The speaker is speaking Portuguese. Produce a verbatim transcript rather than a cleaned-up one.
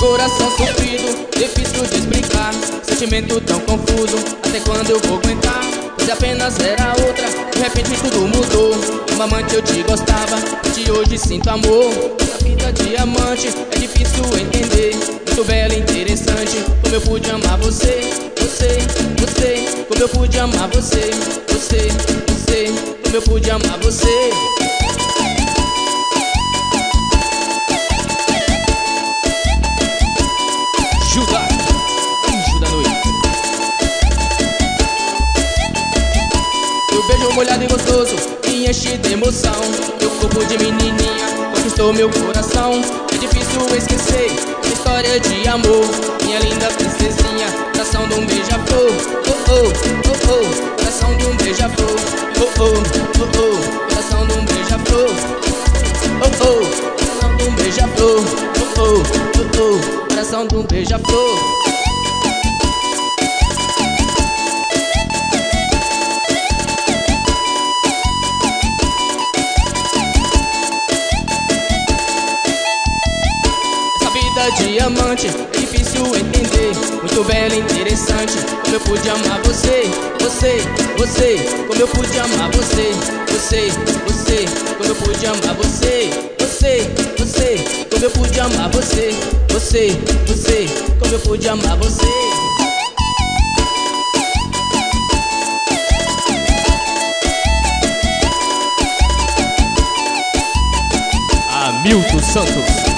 Coração sofrido, difícil de explicar, sentimento tão confuso, até quando eu vou aguentar? Pois apenas era outra, de repente tudo mudou. Uma amante eu te gostava, de hoje sinto amor. A vida de amante é difícil entender, muito bela e interessante. Como eu pude amar você, você, você. Como eu pude amar você, você, você. Como eu pude amar você. Juga, anjo da noite. Teu beijo molhado e gostoso me enche de emoção. Teu corpo de menininha conquistou meu coração. É difícil esquecer essa história de amor. Minha linda princesinha, coração de um beija-flor. Oh oh, oh oh, coração de um beija-flor. Oh oh, oh oh, coração de um beija-flor. Oh oh, coração de um beija-flor. Oh oh, oh oh, coração de um beija-flor. Diamante, é difícil entender, muito bela e interessante. Como eu pude amar você, você, você. Como eu pude amar você, você, você. Como eu pude amar você, você, você. Como eu pude amar você, você, você. Como eu pude amar você. Hamilton Santos.